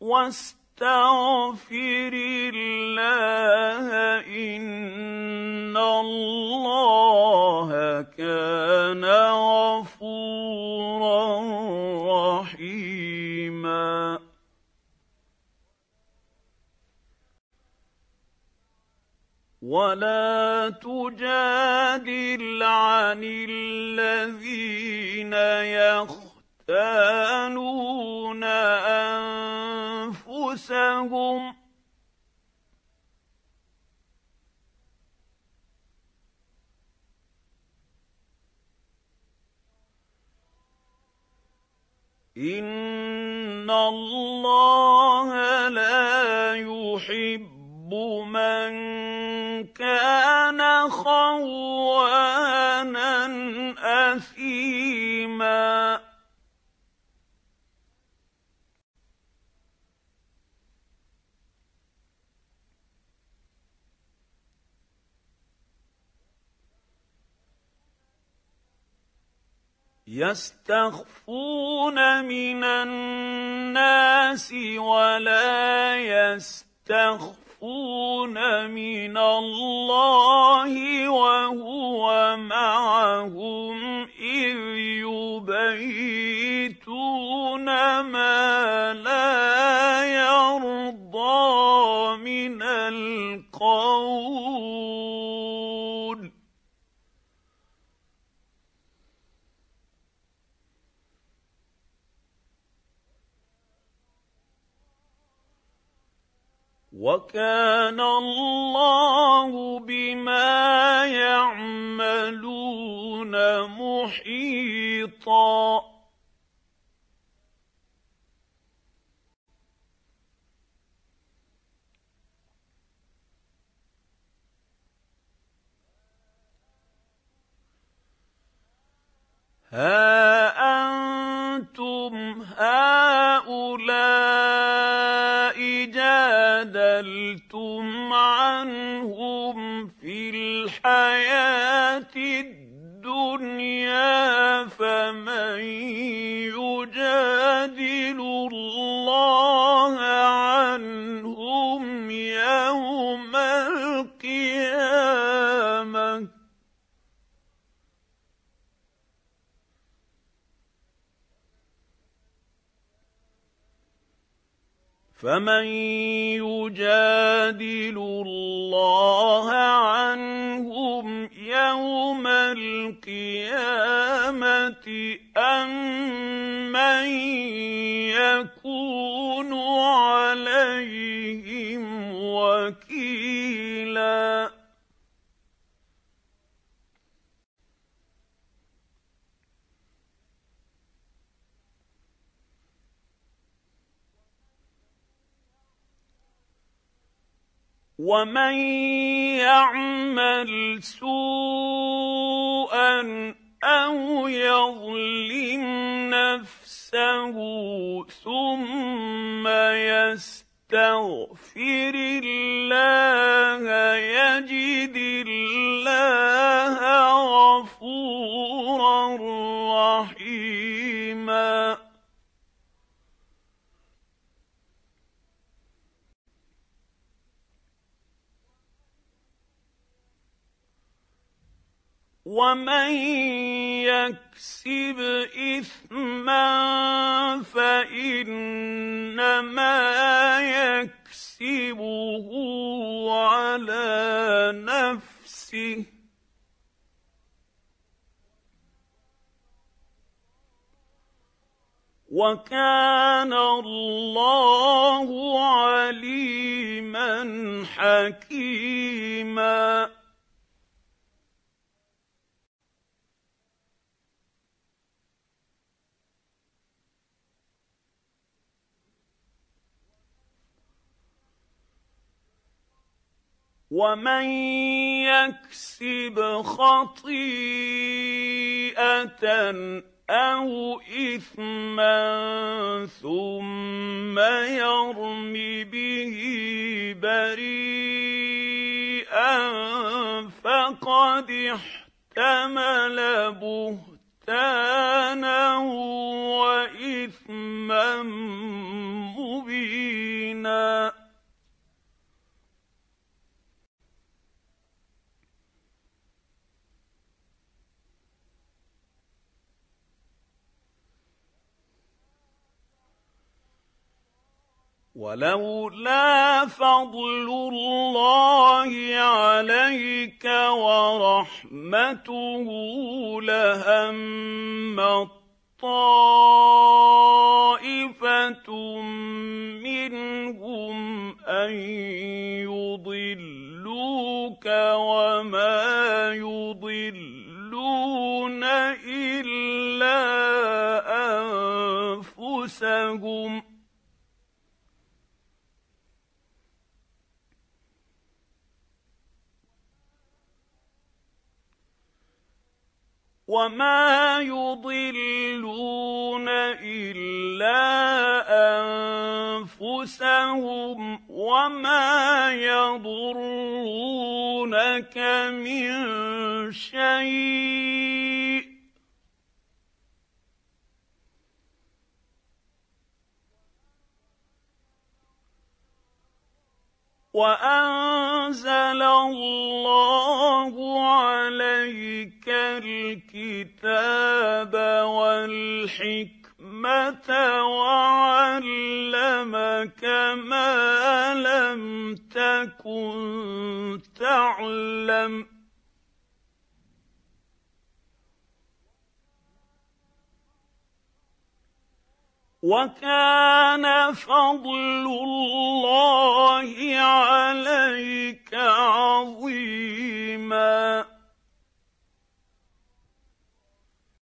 واستغفر الله إن الله كان غفورا رحيما. ولا تجادل عن الذين يختانون أنفسهم إن الله لا يحب من كان خوانا أثيما. يستخفون من الناس ولا يستخفون من الله وهو معهم إذ يبيتون ما لا يرضى من القول. وكان الله بما يعملون محيطا. ها أنتم هؤلاء جادلتم عنهم في الحياة الدنيا فمن يجادل الله عنهم يوم القيامة فمن يجادل الله عنهم يوم القيامة أم من يكون عليهم وكيلا. ومن يعمل سوءا أو يظلم نفسه ثم يستغفر الله يجد الله غفورا رحيما. ومن يكسب إثما فإنما يكسبه على نفسه وكان الله عليما حكيما. ومن يكسب خطيئة أو إثما ثم يرم به بريئا فقد احتمل بهتانا وإثما مبينا. ولولا فضل الله عليك ورحمته لهم طائفة منهم أن يضلوك وما يضلون إلا أنفسهم وما يضرونك من شيء وأنزل الله عليك الكتاب والحكمة وعلمك ما لم تكن تعلم وكان فضل الله عليك عظيما